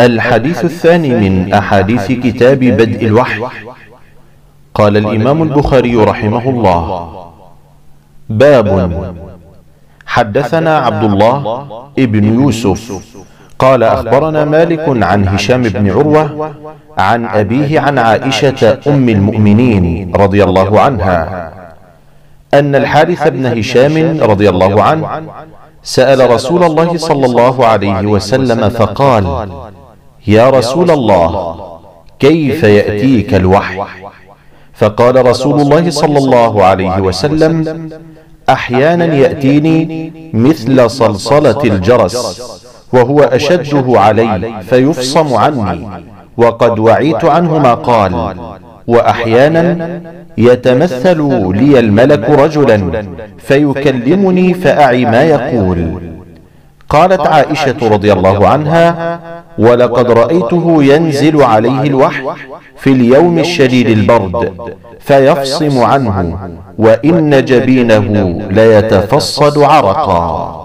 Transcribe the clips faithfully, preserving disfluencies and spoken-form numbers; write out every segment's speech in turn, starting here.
الحديث الثاني من أحاديث كتاب بدء الوحي. قال الإمام البخاري رحمه الله: باب حدثنا عبد الله ابن يوسف قال أخبرنا مالك عن هشام بن عروة عن أبيه عن عائشة أم المؤمنين رضي الله عنها أن الحارث بن هشام رضي الله عنه سأل رسول الله صلى الله عليه وسلم فقال: يا رسول الله، كيف يأتيك الوحي؟ فقال رسول الله صلى الله عليه وسلم: أحيانا يأتيني مثل صلصلة الجرس وهو أشده علي فيفصم عني، وقد وعيت عنه ما قال. وأحيانا يتمثل لي الملك رجلا فيكلمني فأعي ما يقول. قالت عائشة رضي الله عنها: ولقد رأيته ينزل عليه الوحي في اليوم الشديد البرد فيفصم عنه، وإن جبينه ليتفصد عرقا.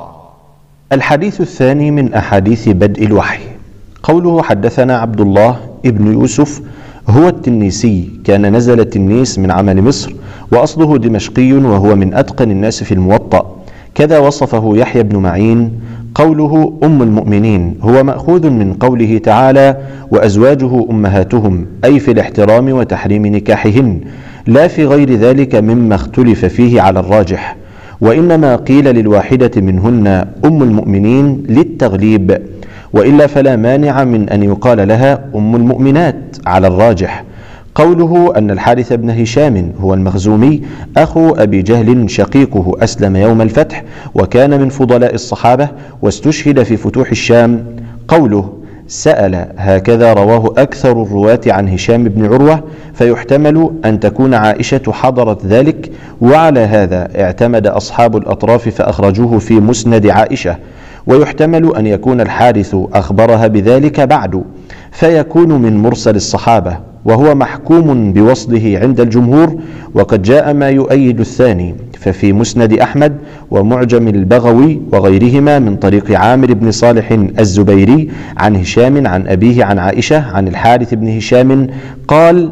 الحديث الثاني من أحاديث بدء الوحي. قوله: حدثنا عبد الله ابن يوسف هو التنيسي، كان نزل التنيس من عمل مصر، وأصله دمشقي، وهو من أتقن الناس في الموطأ. كذا وصفه يحيى بن معين. قوله أم المؤمنين هو مأخوذ من قوله تعالى: وأزواجه أمهاتهم، أي في الاحترام وتحريم نكاحهن، لا في غير ذلك مما اختلف فيه على الراجح، وإنما قيل للواحدة منهن أم المؤمنين للتغليب، وإلا فلا مانع من أن يقال لها أم المؤمنات على الراجح. قوله أن الحارث بن هشام هو المخزومي أخو أبي جهل شقيقه، أسلم يوم الفتح وكان من فضلاء الصحابة واستشهد في فتوح الشام. قوله سأل هكذا رواه أكثر الرواة عن هشام بن عروة، فيحتمل أن تكون عائشة حضرت ذلك، وعلى هذا اعتمد أصحاب الأطراف فأخرجوه في مسند عائشة، ويحتمل أن يكون الحارث أخبرها بذلك بعد، فيكون من مرسل الصحابة، وهو محكوم بوصله عند الجمهور. وقد جاء ما يؤيد الثاني، ففي مسند أحمد ومعجم البغوي وغيرهما من طريق عامر بن صالح الزبيري عن هشام عن أبيه عن عائشة عن الحارث بن هشام قال: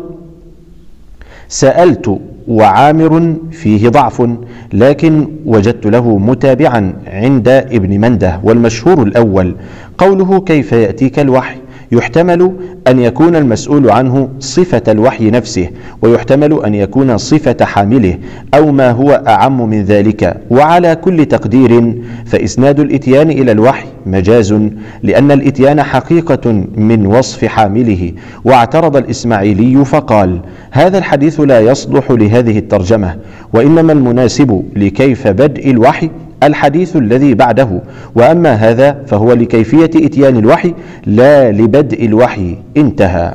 سألت، وعامر فيه ضعف، لكن وجدت له متابعا عند ابن منده، والمشهور الأول. قوله كيف يأتيك الوحي، يحتمل أن يكون المسؤول عنه صفة الوحي نفسه، ويحتمل أن يكون صفة حامله، أو ما هو أعم من ذلك. وعلى كل تقدير فإسناد الإتيان إلى الوحي مجاز، لأن الإتيان حقيقة من وصف حامله. واعترض الإسماعيلي فقال: هذا الحديث لا يصلح لهذه الترجمة، وإنما المناسب لكيف بدء الوحي الحديث الذي بعده، وأما هذا فهو لكيفية إتيان الوحي لا لبدء الوحي. انتهى.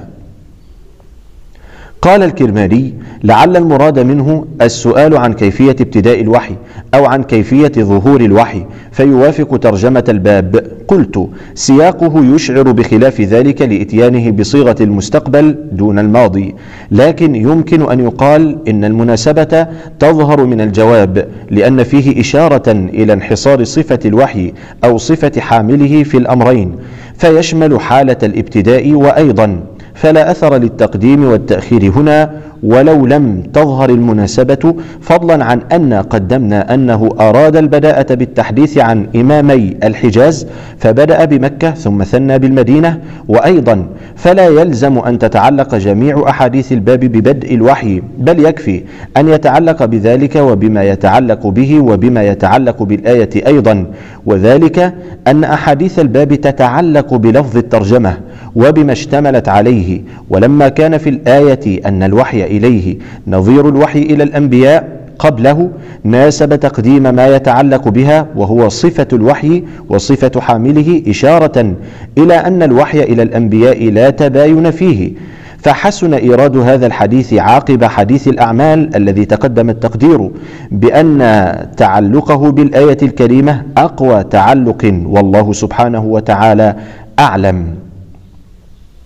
قال الكرماني: لعل المراد منه السؤال عن كيفية ابتداء الوحي، أو عن كيفية ظهور الوحي، فيوافق ترجمة الباب. قلت: سياقه يشعر بخلاف ذلك لإتيانه بصيغة المستقبل دون الماضي، لكن يمكن أن يقال إن المناسبة تظهر من الجواب، لأن فيه إشارة إلى انحصار صفة الوحي أو صفة حامله في الأمرين، فيشمل حالة الابتداء وأيضا، فلا أثر للتقديم والتأخير هنا ولو لم تظهر المناسبة، فضلا عن أن قدمنا أنه أراد البداءة بالتحديث عن إمامي الحجاز، فبدأ بمكة ثم ثنى بالمدينة. وأيضا فلا يلزم أن تتعلق جميع أحاديث الباب ببدء الوحي، بل يكفي أن يتعلق بذلك وبما يتعلق به وبما يتعلق بالآية أيضا، وذلك أن أحاديث الباب تتعلق بلفظ الترجمة وبما اشتملت عليه. ولما كان في الآية أن الوحي إليه نظير الوحي إلى الأنبياء قبله، ناسب تقديم ما يتعلق بها وهو صفة الوحي وصفة حامله، إشارة إلى أن الوحي إلى الأنبياء لا تباين فيه. فحسن إيراد هذا الحديث عاقب حديث الأعمال الذي تقدم التقدير بأن تعلقه بالآية الكريمة أقوى تعلق، والله سبحانه وتعالى أعلم.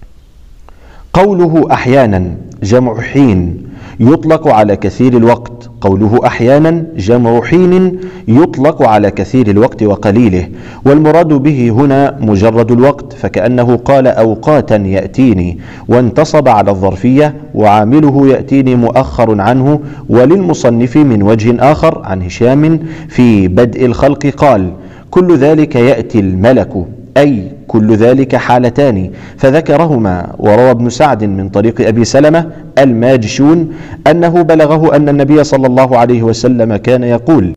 قوله أحيانا جمع حين، يطلق على كثير الوقت، قوله أحيانا جمع حين يطلق على كثير الوقت وقليله، والمراد به هنا مجرد الوقت، فكأنه قال أوقاتا يأتيني، وانتصب على الظرفية، وعامله يأتيني مؤخر عنه. وللمصنف من وجه آخر عن هشام في بدء الخلق قال: كل ذلك يأتي الملك، أي كل ذلك حالتان، فذكرهما. وروى ابن سعد من طريق أبي سلمة الماجشون أنه بلغه أن النبي صلى الله عليه وسلم كان يقول: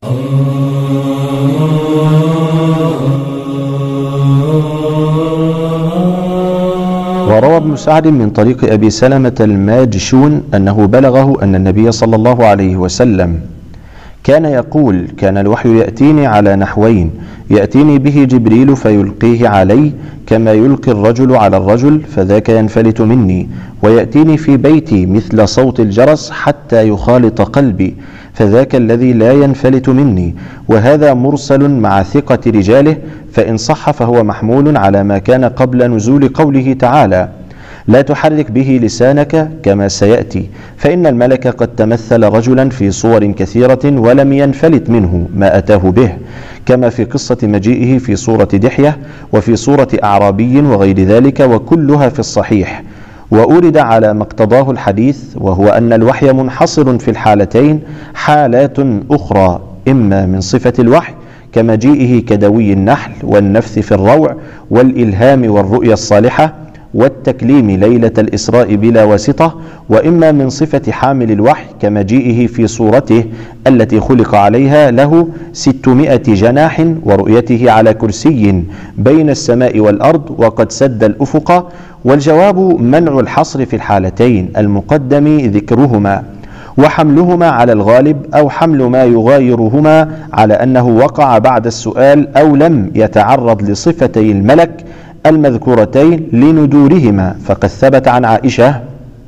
وروى ابن سعد من طريق أبي سلمة الماجشون أنه بلغه أن النبي صلى الله عليه وسلم كان يقول: كان الوحي يأتيني على نحوين، يأتيني به جبريل فيلقيه علي كما يلقي الرجل على الرجل فذاك ينفلت مني، ويأتيني في بيتي مثل صوت الجرس حتى يخالط قلبي فذاك الذي لا ينفلت مني. وهذا مرسل مع ثقة رجاله، فإن صح فهو محمول على ما كان قبل نزول قوله تعالى: لا تحرك به لسانك كما سيأتي، فإن الملك قد تمثل رجلا في صور كثيرة ولم ينفلت منه ما أتاه به، كما في قصة مجيئه في صورة دحية وفي صورة أعرابي وغير ذلك، وكلها في الصحيح. وأورد على ما اقتضاه الحديث، وهو أن الوحي منحصر في الحالتين حالات أخرى، إما من صفة الوحي كمجيئه كدوي النحل والنفث في الروع والإلهام والرؤيا الصالحة والتكليم ليلة الإسراء بلا واسطة، وإما من صفة حامل الوحي كمجيئه في صورته التي خلق عليها له ستمائة جناح ورؤيته على كرسي بين السماء والأرض وقد سد الأفق. والجواب منع الحصر في الحالتين المقدم ذكرهما، وحملهما على الغالب أو حمل ما يغايرهما على أنه وقع بعد السؤال أو لم يتعرض لصفتي الملك المذكورتين لندورهما. فقد ثبت عن عائشة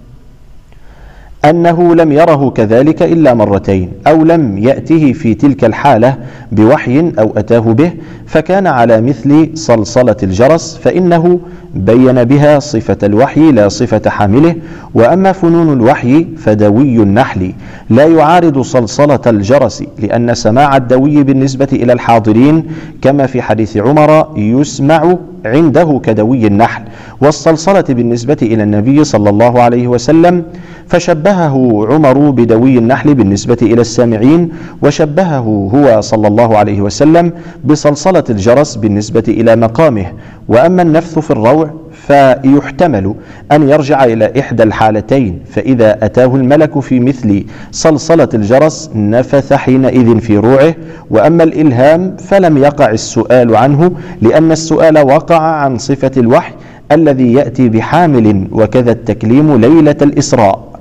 أنه لم يره كذلك إلا مرتين، أو لم يأته في تلك الحالة بوحي أو أتاه به، فكان على مثل صلصلة الجرس، فإنه بين بها صفة الوحي لا صفة حامله. وأما فنون الوحي فدوي النحل لا يعارض صلصلة الجرس، لأن سماع الدوي بالنسبة إلى الحاضرين كما في حديث عمر يسمع عنده كدوي النحل، والصلصلة بالنسبة إلى النبي صلى الله عليه وسلم فشبهه عمر بدوي النحل بالنسبة إلى السامعين، وشبهه هو صلى الله عليه وسلم بصلصلة الجرس بالنسبة إلى مقامه. وأما النفث في الروع فيحتمل أن يرجع إلى إحدى الحالتين، فإذا أتاه الملك في مثل صلصلة الجرس نفث حينئذ في روعه. وأما الإلهام فلم يقع السؤال عنه، لأن السؤال وقع عن صفة الوحي الذي يأتي بحامل، وكذا التكليم ليلة الإسراء.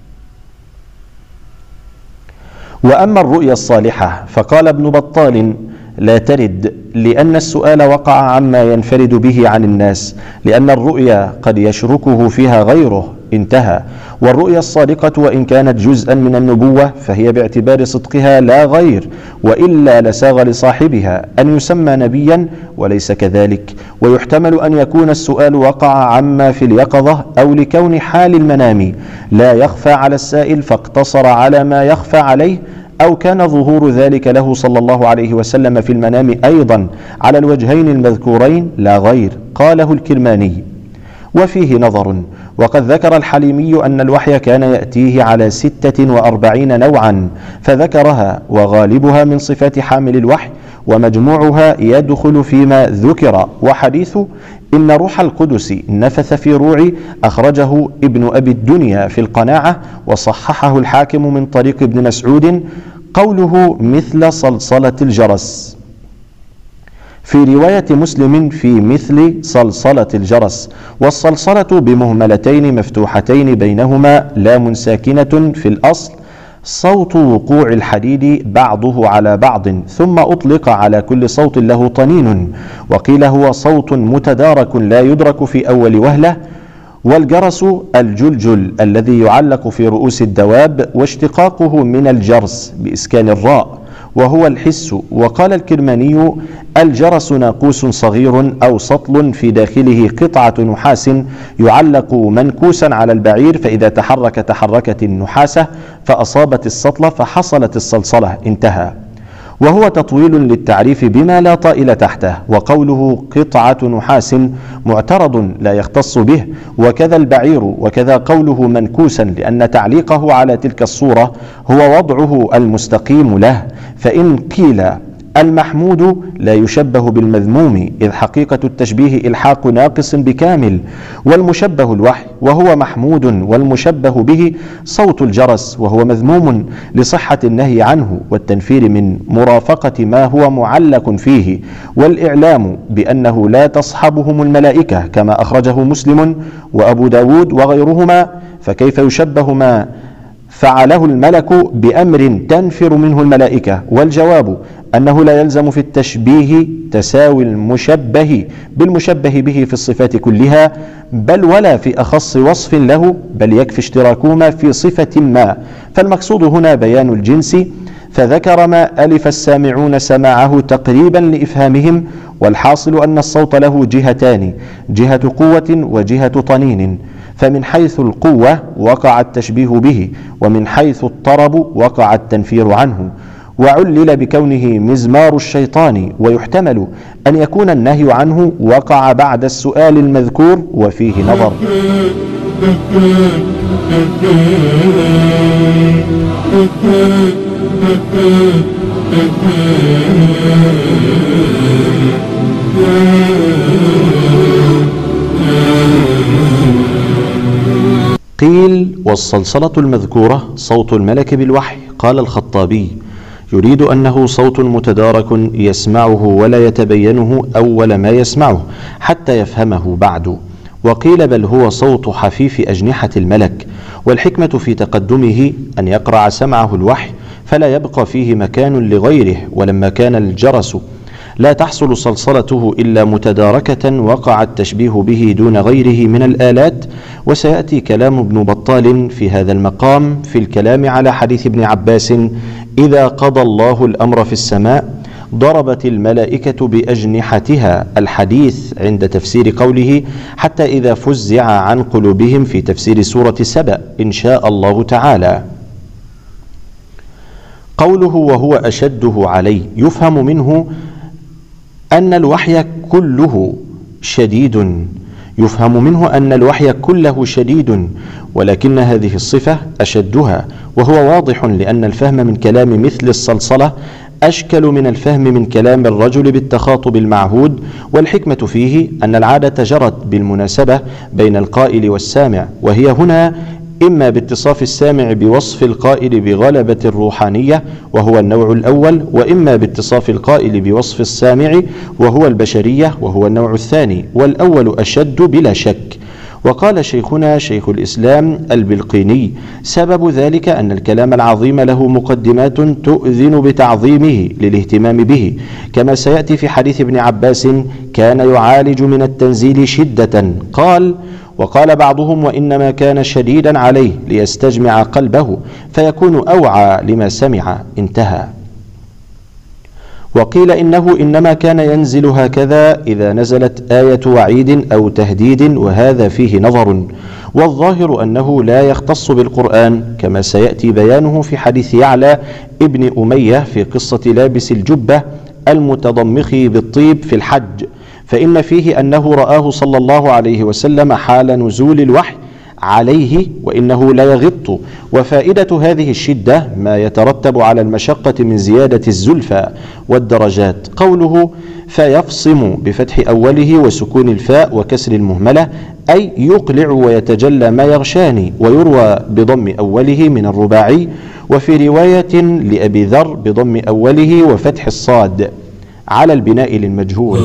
وأما الرؤيا الصالحة فقال ابن بطال: لا ترد، لأن السؤال وقع عما ينفرد به عن الناس، لأن الرؤيا قد يشركه فيها غيره، انتهى. والرؤيا الصادقة وإن كانت جزءا من النبوة فهي باعتبار صدقها لا غير، وإلا لساغ لصاحبها أن يسمى نبيا وليس كذلك. ويحتمل أن يكون السؤال وقع عما في اليقظة أو لكون حال المنام لا يخفى على السائل فاقتصر على ما يخفى عليه، أو كان ظهور ذلك له صلى الله عليه وسلم في المنام أيضا على الوجهين المذكورين لا غير، قاله الكرماني. وفيه نظر، وقد ذكر الحليمي أن الوحي كان يأتيه على ستة وأربعين نوعا فذكرها، وغالبها من صفات حامل الوحي، ومجموعها يدخل فيما ذكر. وحديث إن روح القدس نفث في روعي أخرجه ابن أبي الدنيا في القناعة، وصححه الحاكم من طريق ابن مسعود، قوله مثل صلصلة الجرس. في رواية مسلم في مثل صلصلة الجرس، والصلصلة بمهملتين مفتوحتين بينهما لام ساكنة في الأصل، صوت وقوع الحديد بعضه على بعض، ثم أطلق على كل صوت له طنين، وقيل هو صوت متدارك لا يدرك في أول وهلة. والجرس الجلجل الذي يعلق في رؤوس الدواب، واشتقاقه من الجرس بإسكان الراء. وهو الحس. وقال الكرماني: الجرس ناقوس صغير أو سطل في داخله قطعة نحاس يعلق منكوسا على البعير، فإذا تحرك تحركت النحاسة فأصابت السطل فحصلت الصلصلة. انتهى. وهو تطويل للتعريف بما لا طائل تحته. وقوله قطعة نحاس معترض لا يختص به، وكذا البعير، وكذا قوله منكوسا، لأن تعليقه على تلك الصورة هو وضعه المستقيم له. فإن قيل المحمود لا يشبه بالمذموم، إذ حقيقة التشبيه إلحاق ناقص بكامل، والمشبه الوحي وهو محمود، والمشبه به صوت الجرس وهو مذموم لصحة النهي عنه والتنفير من مرافقة ما هو معلق فيه، والإعلام بأنه لا تصحبهم الملائكة كما أخرجه مسلم وأبو داود وغيرهما، فكيف يشبه ما فعله الملك بأمر تنفر منه الملائكة؟ والجواب أنه لا يلزم في التشبيه تساوي المشبه بالمشبه به في الصفات كلها، بل ولا في أخص وصف له، بل يكفي اشتراكهما في صفة ما. فالمقصود هنا بيان الجنس، فذكر ما ألف السامعون سماعه تقريبا لإفهامهم، والحاصل أن الصوت له جهتان: جهة قوة وجهة طنين، فمن حيث القوة وقع التشبيه به، ومن حيث الطرب وقع التنفير عنه. وعلل بكونه مزمار الشيطان، ويحتمل أن يكون النهي عنه وقع بعد السؤال المذكور وفيه نظر. قيل: والصلصلة المذكورة صوت الملك بالوحي. قال الخطابي: يريد أنه صوت متدارك يسمعه ولا يتبينه أول ما يسمعه حتى يفهمه بعد. وقيل: بل هو صوت حفيف أجنحة الملك، والحكمة في تقدمه أن يقرع سمعه الوحي فلا يبقى فيه مكان لغيره. ولما كان الجرس لا تحصل صلصلته إلا متداركة وقع التشبيه به دون غيره من الآلات. وسيأتي كلام ابن بطال في هذا المقام في الكلام على حديث ابن عباس: إذا قضى الله الأمر في السماء ضربت الملائكة بأجنحتها، الحديث عند تفسير قوله: حتى إذا فزع عن قلوبهم، في تفسير سورة سبأ إن شاء الله تعالى. قوله وهو أشده عليه يفهم منه أن الوحي كله شديد يفهم منه أن الوحي كله شديد، ولكن هذه الصفة أشدها، وهو واضح لأن الفهم من كلام مثل الصلصلة أشكل من الفهم من كلام الرجل بالتخاطب المعهود. والحكمة فيه أن العادة جرت بالمناسبة بين القائل والسامع، وهي هنا إما باتصاف السامع بوصف القائل بغلبة الروحانية وهو النوع الأول، وإما باتصاف القائل بوصف السامع وهو البشرية وهو النوع الثاني، والأول أشد بلا شك. وقال شيخنا شيخ الإسلام البلقيني: سبب ذلك أن الكلام العظيم له مقدمات تؤذن بتعظيمه للاهتمام به، كما سيأتي في حديث ابن عباس: كان يعالج من التنزيل شدة. قال: وقال بعضهم: وإنما كان شديدا عليه ليستجمع قلبه فيكون أوعى لما سمع. انتهى. وقيل إنه إنما كان ينزل هكذا إذا نزلت آية وعيد أو تهديد، وهذا فيه نظر، والظاهر أنه لا يختص بالقرآن، كما سيأتي بيانه في حديث يعلى ابن أمية في قصة لابس الجبة المتضمخ بالطيب في الحج، فإن فيه أنه رآه صلى الله عليه وسلم حال نزول الوحي عليه وإنه لا يغط. وفائدة هذه الشدة ما يترتب على المشقة من زيادة الزلفى والدرجات. قوله فيفصم بفتح أوله وسكون الفاء وكسر المهملة، أي يقلع ويتجلى ما يغشاني، ويروى بضم أوله من الرباعي، وفي رواية لأبي ذر بضم أوله وفتح الصاد على البناء للمجهول.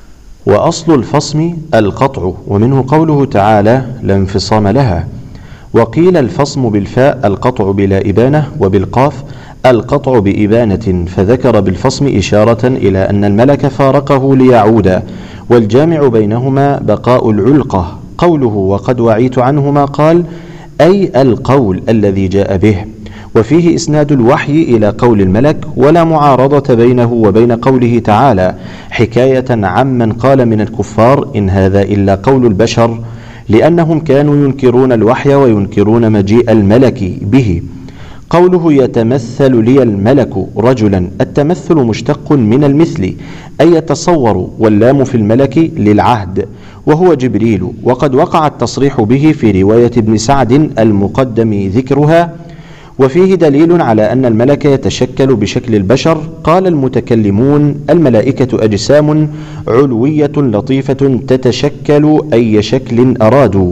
وأصل الفصم القطع، ومنه قوله تعالى: لا انفصام لها. وقيل الفصم بالفاء القطع بلا إبانة، وبالقاف القطع بإبانة، فذكر بالفصم إشارة إلى أن الملك فارقه ليعود، والجامع بينهما بقاء العلقة. قوله وقد وعيت عنهما قال أي القول الذي جاء به، وفيه إسناد الوحي إلى قول الملك، ولا معارضة بينه وبين قوله تعالى حكاية عمن قال من الكفار إن هذا إلا قول البشر، لأنهم كانوا ينكرون الوحي وينكرون مجيء الملك به. قوله يتمثل لي الملك رجلا، التمثل مشتق من المثل أي يتصور، واللام في الملك للعهد وهو جبريل، وقد وقع التصريح به في رواية ابن سعد المقدم ذكرها، وفيه دليل على أن الملك يتشكل بشكل البشر. قال المتكلمون الملائكة أجسام علوية لطيفة تتشكل أي شكل أرادوا.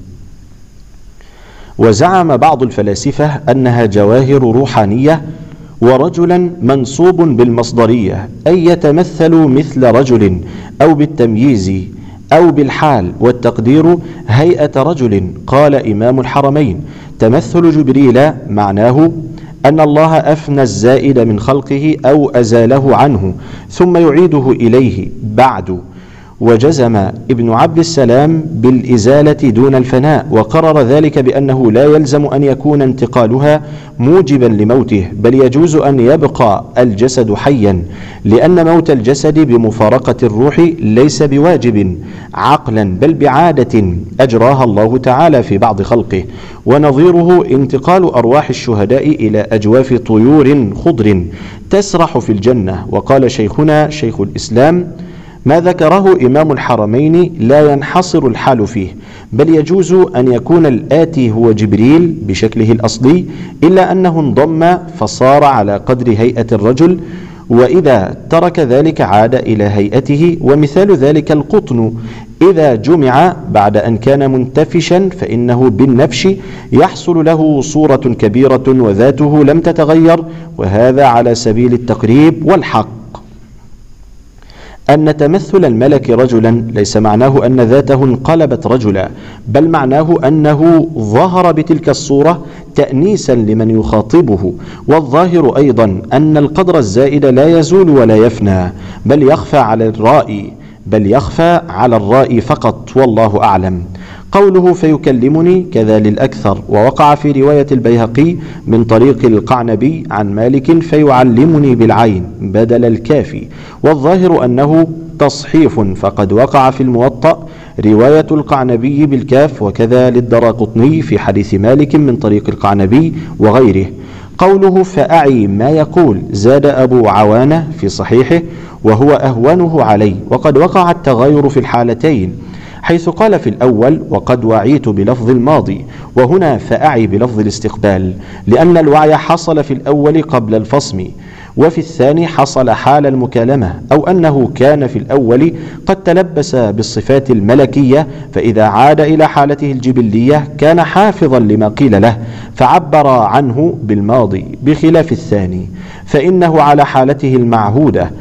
وزعم بعض الفلاسفة أنها جواهر روحانية، ورجلا منصوب بالمصدرية أي يتمثل مثل رجل، أو بالتمييز أو بالحال، والتقدير هيئة رجل. قال إمام الحرمين تمثل جبريل معناه أن الله أفنى الزائد من خلقه أو أزاله عنه ثم يعيده إليه بعد. وجزم ابن عبد السلام بالإزالة دون الفناء، وقرر ذلك بأنه لا يلزم أن يكون انتقالها موجبا لموته، بل يجوز أن يبقى الجسد حيا، لأن موت الجسد بمفارقة الروح ليس بواجب عقلا بل بعادة أجراها الله تعالى في بعض خلقه، ونظيره انتقال أرواح الشهداء إلى أجواف طيور خضر تسرح في الجنة. وقال شيخنا شيخ الإسلام ما ذكره إمام الحرمين لا ينحصر الحال فيه، بل يجوز أن يكون الآتي هو جبريل بشكله الأصلي، إلا أنه انضم فصار على قدر هيئة الرجل، وإذا ترك ذلك عاد إلى هيئته. ومثال ذلك القطن إذا جمع بعد أن كان منتفشا فإنه بالنفش يحصل له صورة كبيرة وذاته لم تتغير، وهذا على سبيل التقريب والحق. أن تمثل الملك رجلا ليس معناه أن ذاته انقلبت رجلا، بل معناه أنه ظهر بتلك الصورة تأنيسا لمن يخاطبه. والظاهر أيضا أن القدر الزائد لا يزول ولا يفنى، بل يخفى على الرائي بل يخفى على الرائي فقط، والله أعلم. قوله فيكلمني كذا للأكثر، ووقع في رواية البيهقي من طريق القعنبي عن مالك فيعلمني بالعين بدل الكافي، والظاهر أنه تصحيف، فقد وقع في الموطأ رواية القعنبي بالكاف، وكذا للدراقطني في حديث مالك من طريق القعنبي وغيره. قوله فأعي ما يقول زاد أبو عوانة في صحيحه وهو أهونه علي، وقد وقع التغاير في الحالتين، حيث قال في الأول وقد وعيت بلفظ الماضي، وهنا فأعي بلفظ الاستقبال، لأن الوعي حصل في الأول قبل الفصم، وفي الثاني حصل حال المكالمة، أو أنه كان في الأول قد تلبس بالصفات الملكية، فإذا عاد إلى حالته الجبلية كان حافظا لما قيل له فعبر عنه بالماضي، بخلاف الثاني فإنه على حالته المعهودة.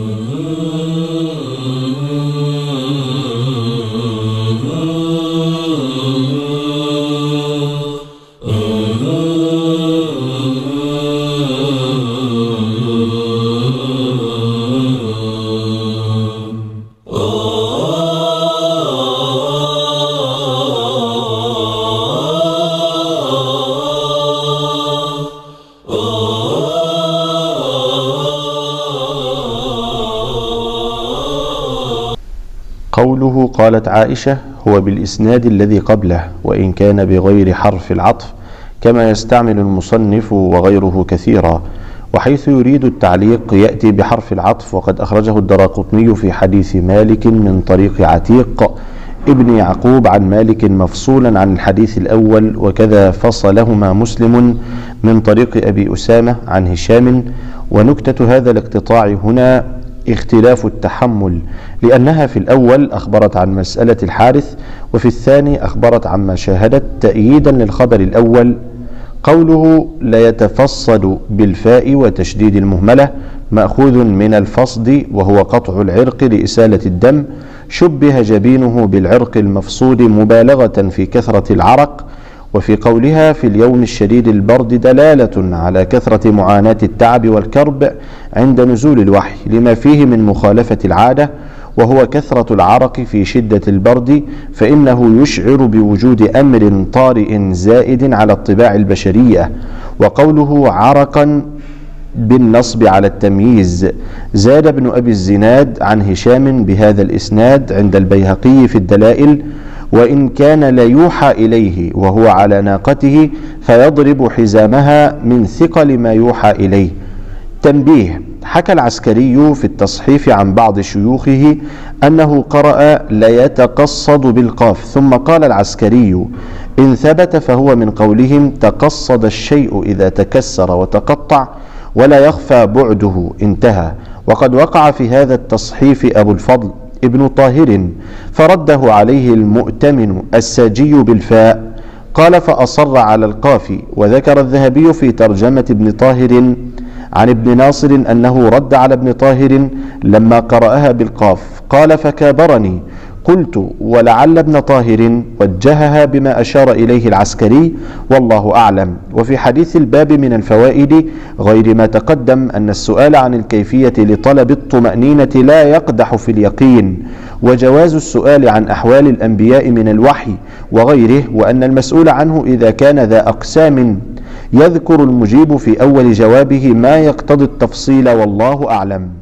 قوله قالت عائشة هو بالإسناد الذي قبله، وإن كان بغير حرف العطف كما يستعمل المصنف وغيره كثيرا، وحيث يريد التعليق يأتي بحرف العطف، وقد أخرجه الدراقطني في حديث مالك من طريق عتيق ابن يعقوب عن مالك مفصولا عن الحديث الأول، وكذا فصلهما مسلم من طريق أبي أسامة عن هشام. ونكتة هذا الاقتطاع هنا اختلاف التحمل، لأنها في الأول أخبرت عن مسألة الحارث، وفي الثاني أخبرت عما شاهدت تأييدا للخبر الأول. قوله لا يتفصد بالفاء وتشديد المهملة مأخوذ من الفصد، وهو قطع العرق لإسالة الدم، شبه جبينه بالعرق المفصود مبالغة في كثرة العرق، وفي قولها في اليوم الشديد البرد دلالة على كثرة معاناة التعب والكرب عند نزول الوحي لما فيه من مخالفة العادة، وهو كثرة العرق في شدة البرد، فإنه يشعر بوجود أمر طارئ زائد على الطباع البشرية. وقوله عرقا بالنصب على التمييز. زاد ابن أبي الزناد عن هشام بهذا الإسناد عند البيهقي في الدلائل: وإن كان ليوحى إليه وهو على ناقته فيضرب حزامها من ثقل ما يوحى إليه. تنبيه: حكى العسكري في التصحيف عن بعض شيوخه أنه قرأ ليتقصد بالقاف، ثم قال العسكري: إن ثبت فهو من قولهم تقصد الشيء إذا تكسر وتقطع ولا يخفى بعده، انتهى. وقد وقع في هذا التصحيف أبو الفضل ابن طاهر فرده عليه المؤتمن الساجي بالفاء، قال فأصر على القاف. وذكر الذهبي في ترجمة ابن طاهر عن ابن ناصر أنه رد على ابن طاهر لما قرأها بالقاف، قال فكابرني. قلت ولعل ابن طاهر وجهها بما أشار إليه العسكري، والله أعلم. وفي حديث الباب من الفوائد غير ما تقدم أن السؤال عن الكيفية لطلب الطمأنينة لا يقدح في اليقين، وجواز السؤال عن أحوال الأنبياء من الوحي وغيره، وأن المسؤول عنه إذا كان ذا أقسام يذكر المجيب في أول جوابه ما يقتضي التفصيل، والله أعلم.